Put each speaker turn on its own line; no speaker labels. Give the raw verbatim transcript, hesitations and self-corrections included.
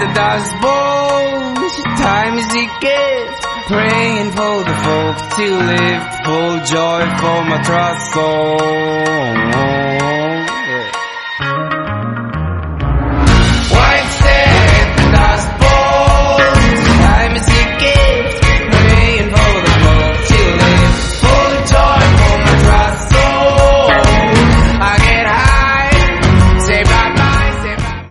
the dust bones, time is a gift, praying for the folk to live, full joy for my trust soul.